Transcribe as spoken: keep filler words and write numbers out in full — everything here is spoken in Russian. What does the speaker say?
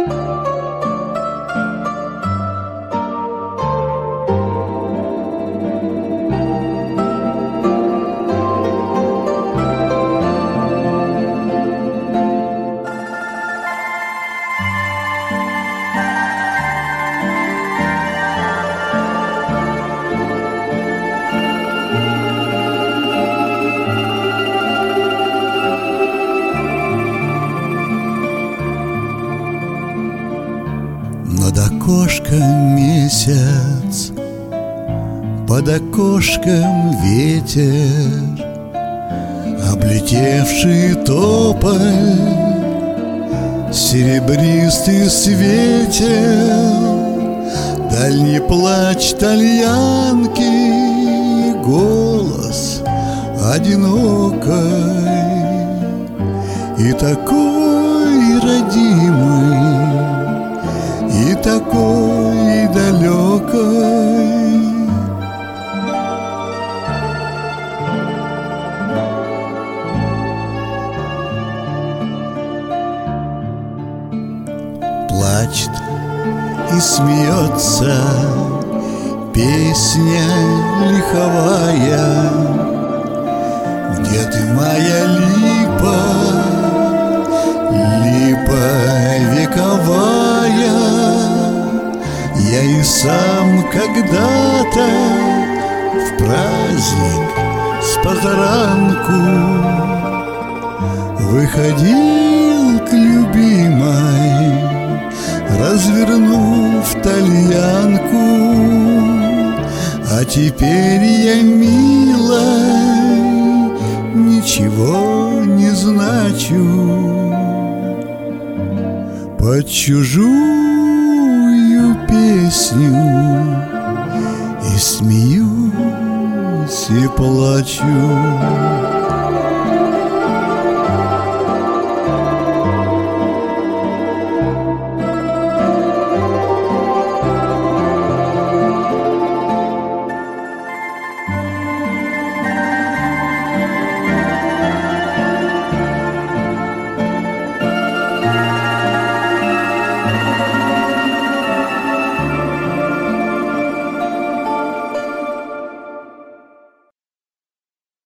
Над окошком месяц, под окошком ветер, облетевший тополь серебристый светил. Дальний плач тальянки, голос одинокой и такой родимый, и такой далекой. Плачет и смеется песня лиховая. Где ты, моя липа, липа вековая? Я и сам когда-то в праздник с позаранку выходил к любимой, развернув тальянку. А теперь я, милой, ничего не значу. Под чужую песню и смеюсь, и плачу.